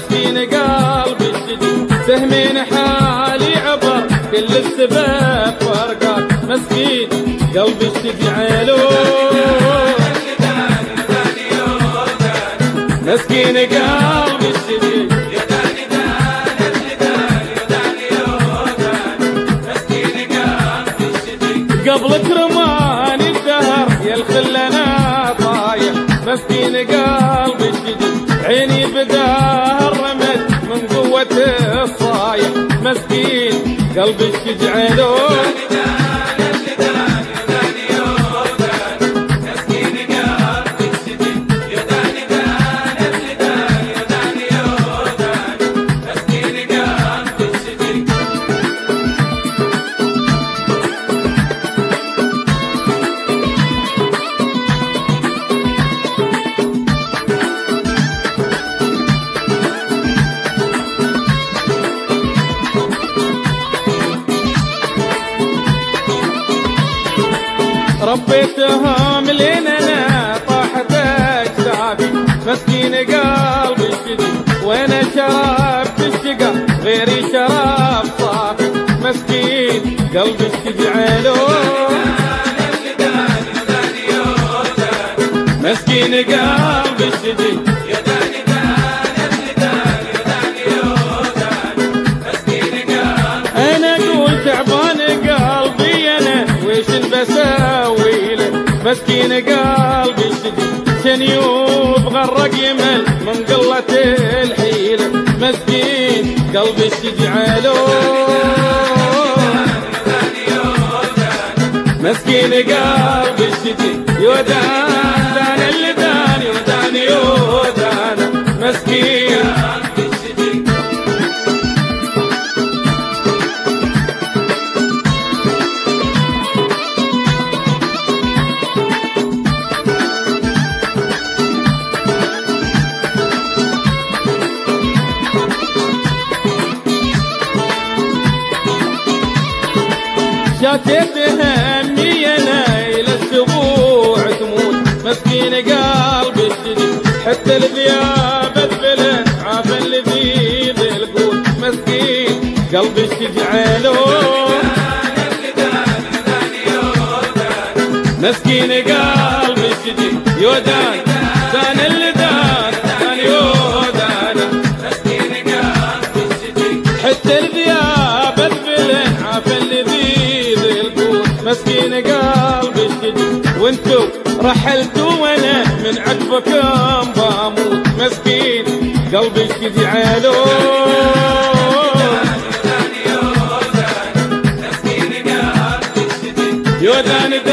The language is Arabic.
مسكين قلبي الشديد سهمين حالي عبر كل السباب فرقات مسكين قلبي الشديد علوم مسكين قلبي الشديد قبلك رماني الدهر يا الخل انا طايح مسكين قلبي الشديد عيني بدار رمت من قوة الصايح مسكين قلبي الشديد علوم ربيتهم لين انا طاحت اجسادي مسكين قلبي الشديد وانا شربت الشقا غيري شراب صافي مسكين قلبي الشديد علوم مسكين قلبي الشديد انا اقول تعبان قلبي انا ويش بسوي له مسكين قلبي الشديد سنيوب غرق يمل من قلة الحيلة مسكين قلبي الشديد علوم مسكين قلبي الشديد يودان دان اللي دان يودان يودان مسكين شاتت همي انا الى السبوع تموت مسكين قلبي الشديد حتى الذياب اتفلت عافى اللي في ذي القوت مسكين قلبي الشديد علوم مسكين قلبي الشديد يودان دان اللي دان يودان مسكين قلبي الشديد حتى الذياب اتفلت عافى اللي في مسكين قلبي الشديد وانتو رحلتوا وانا من عطفكم بموت مسكين قلبي الشديد علوم يودان